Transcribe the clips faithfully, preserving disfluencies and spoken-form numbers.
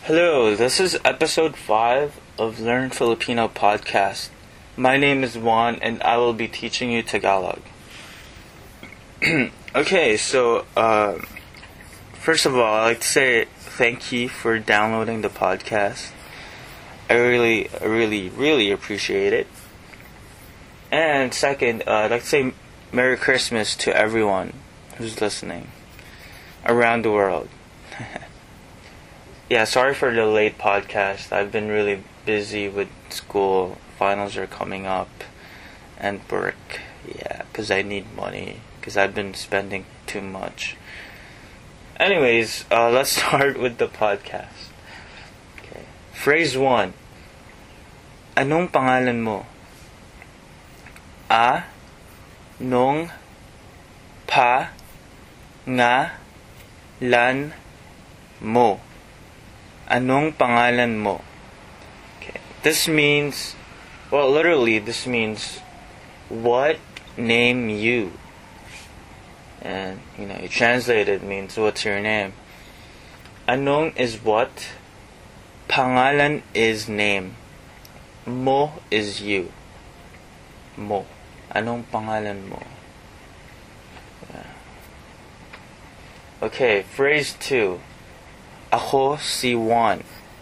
Hello, this is episode five of Learn Filipino podcast. My name is Juan and I will be teaching you Tagalog. Okay, so uh, first of all, I'd like to say thank you for downloading the podcast. I really, really, really appreciate it. And second, uh, I'd like to say Merry Christmas to everyone who's listening around the world. Yeah, sorry for the late podcast. I've been really busy with school. Finals are coming up. And work. Yeah, because I need money. Because I've been spending too much. Anyways, uh, let's start with the podcast. Okay. Phrase one. Anong pangalan mo? A, nong, pa, nga, lan, mo. Anong pangalan mo? Okay. This means, well, literally, this means, what name you? And, you know, you translate it means, what's your name? Anong is what? Pangalan is name. Mo is you. Mo. Anong pangalan mo? Yeah. Okay, phrase two. Ako si Juan.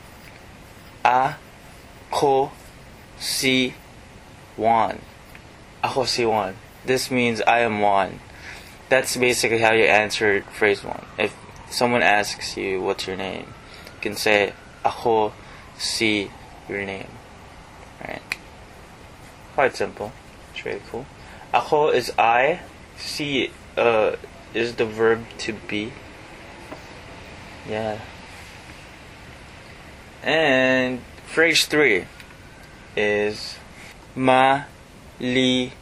A-ko si Juan. Ako si Juan. This means I am Juan. That's basically how you answer phrase one. If someone asks you what's your name, you can say Ako si your name. Right? Quite simple. It's really cool. Ako is I. Si uh, is the verb to be. Yeah. And phrase three is maligayang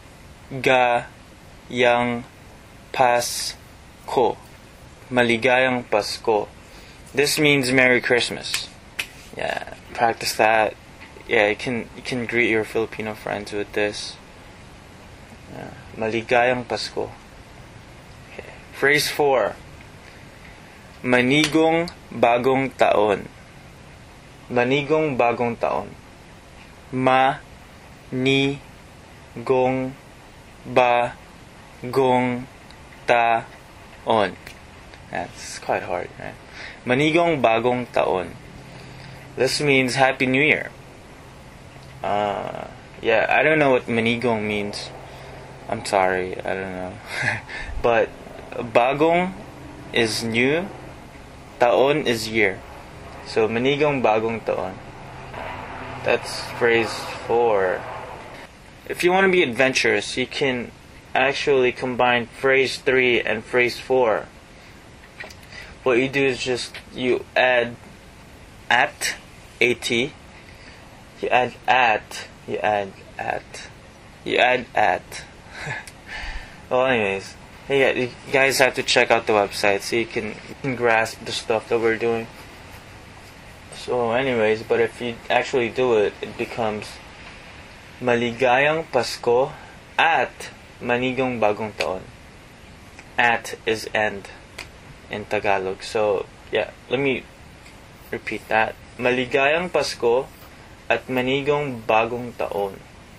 Pasko. Maligayang Pasko. This means Merry Christmas. Yeah, practice that. Yeah, you can you can greet your Filipino friends with this. Yeah. Maligayang Pasko. Okay. Phrase four. Manigong bagong taon. Manigong bagong taon. Ma ni gong bagong taon. That's quite hard, right? Manigong bagong taon. This means Happy New Year. Uh, yeah, I don't know what manigong means. I'm sorry, I don't know. But bagong is new. Taon is year. So, manigong bagong taon. That's phrase four. If you want to be adventurous, you can actually combine phrase three and phrase four. What you do is just, you add at, at, you add at, you add at, you add at. Well, anyways. Hey, you guys have to check out the website so you can, you can grasp the stuff that we're doing. So anyways, but if you actually do it, it becomes Maligayang Pasko at Manigong Bagong Taon. At is end in Tagalog. So, yeah, let me repeat that. Maligayang Pasko at Manigong Bagong Taon.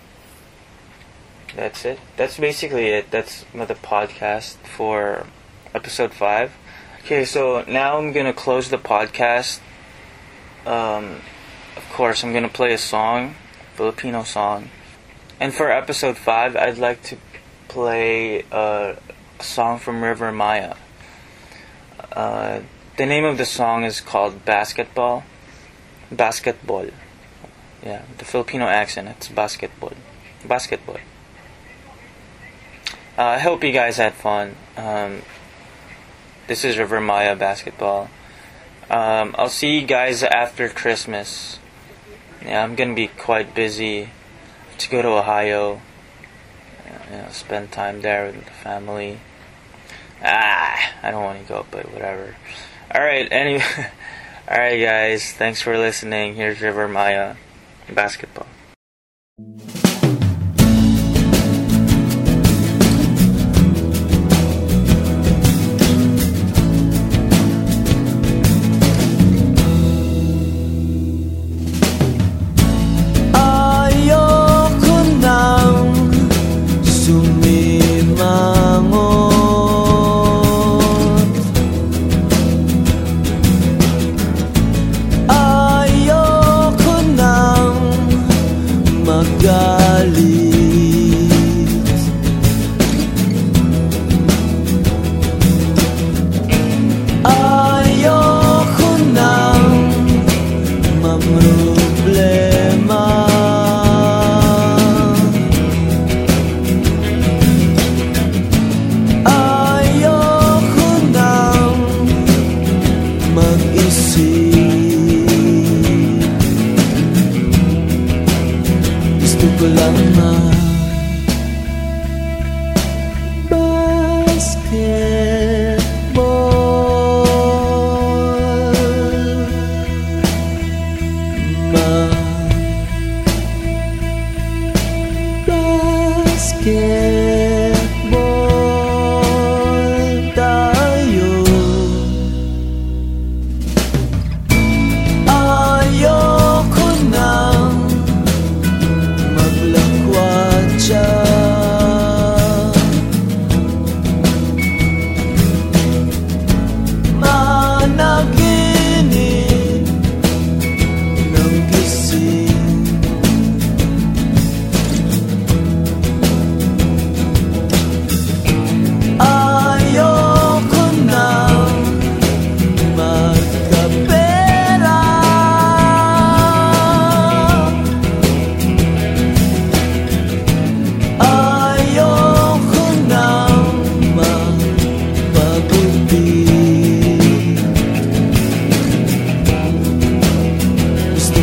That's it. That's basically it. That's the podcast for episode five. Okay, so now I'm gonna close the podcast. Um, of course, I'm gonna play a song, Filipino song. And for episode five, I'd like to play uh, a song from River Maya. Uh, the name of the song is called Basketball. Basketball. Yeah, the Filipino accent. It's basketball. Basketball. Uh, I hope you guys had fun. Um, this is River Maya Basketball. Um, I'll see you guys after Christmas. Yeah, I'm gonna be quite busy to go to Ohio. You know, spend time there with the family. Ah, I don't want to go, but whatever. Alright, anyway. Alright, guys. Thanks for listening. Here's River Maya Basketball.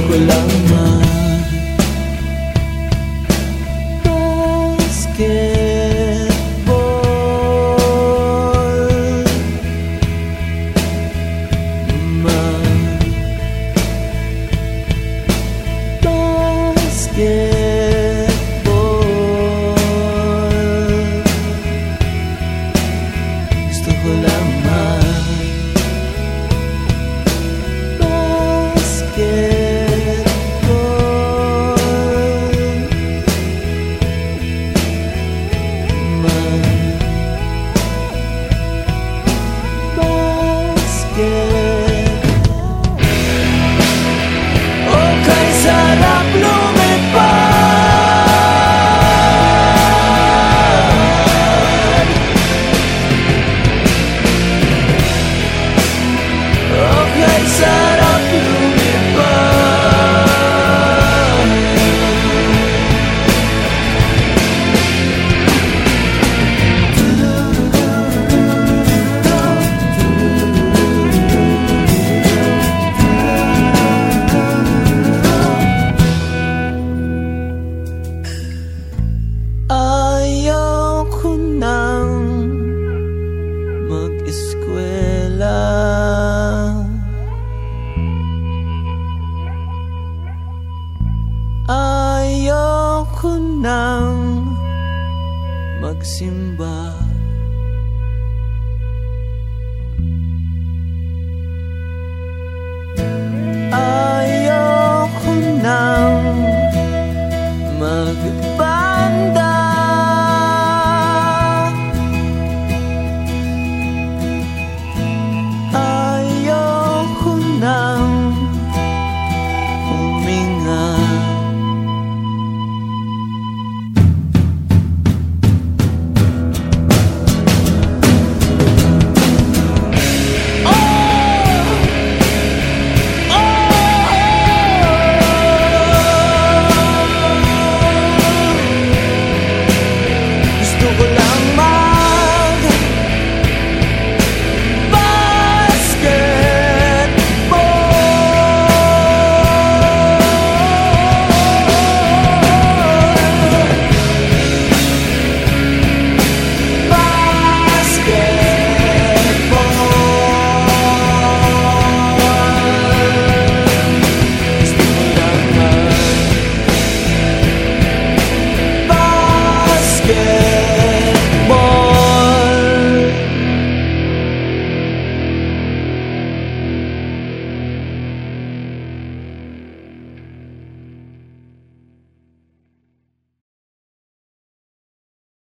ko lamang basketball. Ma-basketball. Gusto ko lamang mag-eskwela. Ayoko nang magsimba.